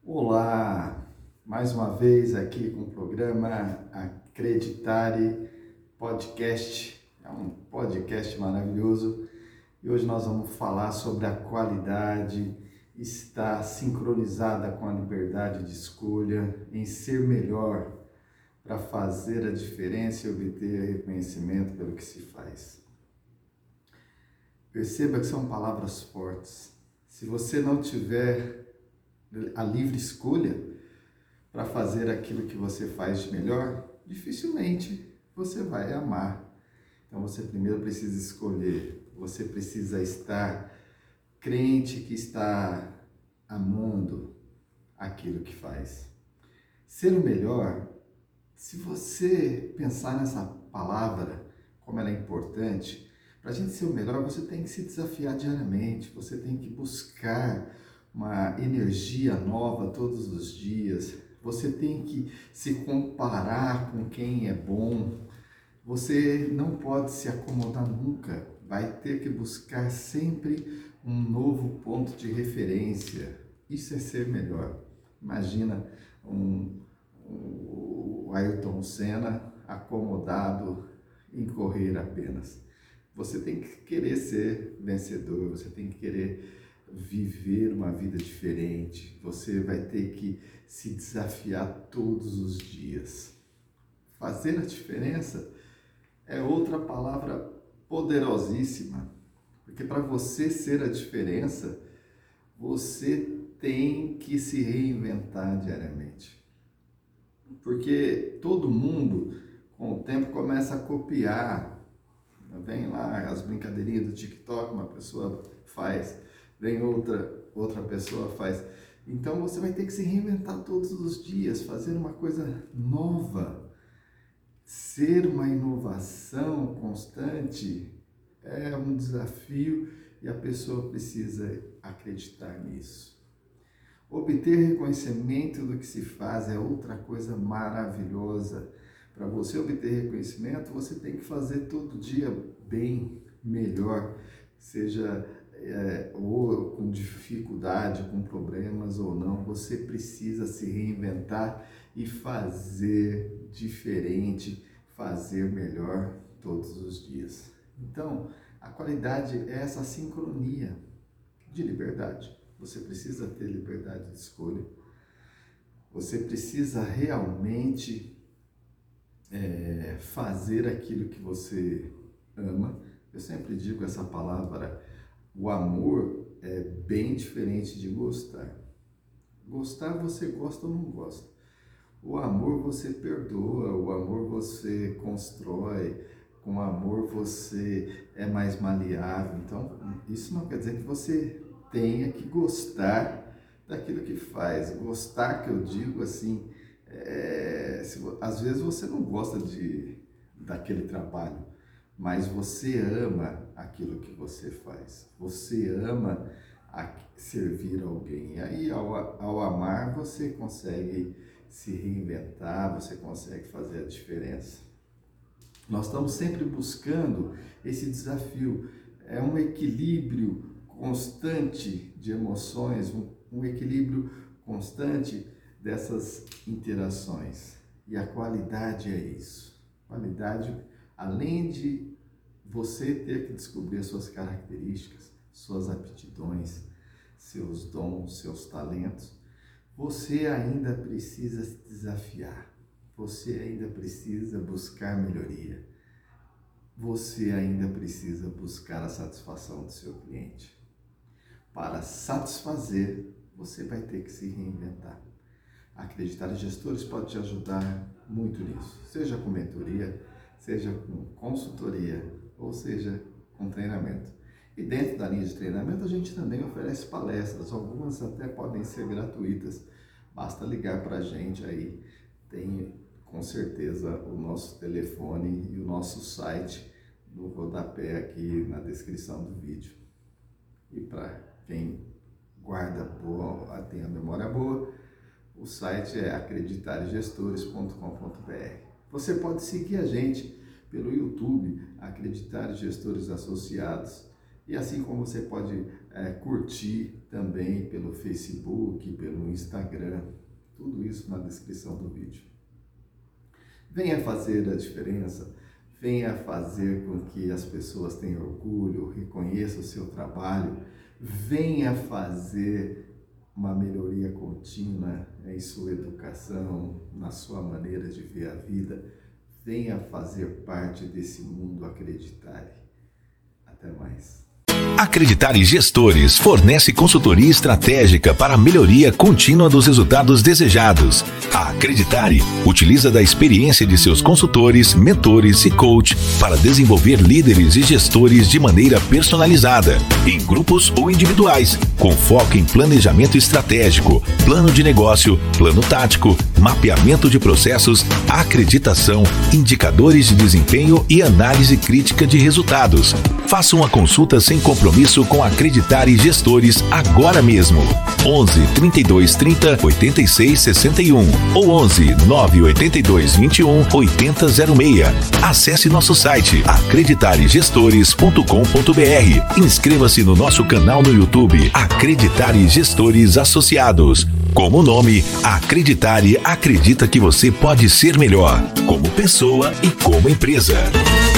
Olá, mais uma vez aqui com o programa Acreditare Podcast. É um podcast maravilhoso e hoje nós vamos falar sobre a qualidade estar sincronizada com a liberdade de escolha em ser melhor para fazer a diferença e obter reconhecimento pelo que se faz. Perceba que são palavras fortes. Se você não tiver a livre escolha para fazer aquilo que você faz de melhor, dificilmente você vai amar. Então você primeiro precisa escolher, você precisa estar crente que está amando aquilo que faz. Ser o melhor, se você pensar nessa palavra, como ela é importante, para a gente ser o melhor, você tem que se desafiar diariamente, você tem que buscar uma energia nova todos os dias, você tem que se comparar com quem é bom, você não pode se acomodar nunca, vai ter que buscar sempre um novo ponto de referência. Isso é ser melhor. Imagina o Ayrton Senna acomodado em correr apenas. Você tem que querer ser vencedor, você tem que querer viver uma vida diferente, você vai ter que se desafiar todos os dias. Fazer a diferença é outra palavra poderosíssima, porque para você ser a diferença, você tem que se reinventar diariamente. Porque todo mundo, com o tempo, começa a copiar. Vem lá as brincadeirinhas do TikTok, uma pessoa faz, vem outra pessoa faz. Então você vai ter que se reinventar todos os dias, fazer uma coisa nova. Ser uma inovação constante é um desafio e a pessoa precisa acreditar nisso. Obter reconhecimento do que se faz é outra coisa maravilhosa. Para você obter reconhecimento, você tem que fazer todo dia bem, melhor, seja ou com dificuldade, com problemas ou não, você precisa se reinventar e fazer diferente, fazer melhor todos os dias. Então, a qualidade é essa sincronia de liberdade. Você precisa ter liberdade de escolha. Você precisa realmente fazer aquilo que você ama. Eu sempre digo essa palavra, o amor é bem diferente de gostar. Gostar você gosta ou não gosta. O amor você perdoa, o amor você constrói, com o amor você é mais maleável. Então, isso não quer dizer que você tenha que gostar daquilo que faz. Gostar, que eu digo assim, às vezes você não gosta daquele trabalho, mas você ama aquilo que você faz. Você ama servir alguém. E aí, ao amar, você consegue se reinventar, você consegue fazer a diferença. Nós estamos sempre buscando esse desafio. É um equilíbrio constante de emoções, um equilíbrio constante dessas interações. E a qualidade é isso. Qualidade, além de você ter que descobrir as suas características, suas aptidões, seus dons, seus talentos, você ainda precisa se desafiar. Você ainda precisa buscar melhoria. Você ainda precisa buscar a satisfação do seu cliente. Para satisfazer, você vai ter que se reinventar. Acreditar em Gestores pode te ajudar muito nisso, seja com mentoria, seja com consultoria, ou seja com treinamento. E dentro da linha de treinamento a gente também oferece palestras, algumas até podem ser gratuitas, basta ligar para a gente aí, tem com certeza o nosso telefone e o nosso site no rodapé aqui na descrição do vídeo. E para quem guarda boa, tem a memória boa, o site é acreditaregestores.com.br. Você pode seguir a gente pelo YouTube, Acreditar Gestores Associados, e assim como você pode curtir também pelo Facebook, pelo Instagram, tudo isso na descrição do vídeo. Venha fazer a diferença, venha fazer com que as pessoas tenham orgulho, reconheçam o seu trabalho, venha fazer uma melhoria contínua em sua educação, na sua maneira de ver a vida. Venha fazer parte desse mundo Acreditare. Até mais. Acreditare Gestores fornece consultoria estratégica para a melhoria contínua dos resultados desejados. A Acreditare utiliza da experiência de seus consultores, mentores e coach para desenvolver líderes e gestores de maneira personalizada, em grupos ou individuais, com foco em planejamento estratégico, plano de negócio, plano tático, mapeamento de processos, acreditação, indicadores de desempenho e análise crítica de resultados. Faça uma consulta sem compromisso com Acreditare Gestores agora mesmo. 11 32 30 86 61 ou 11 982 21 8006. Acesse nosso site acreditaregestores.com.br. Inscreva-se no nosso canal no YouTube Acreditare Gestores Associados. Como nome, Acreditare acredita que você pode ser melhor como pessoa e como empresa.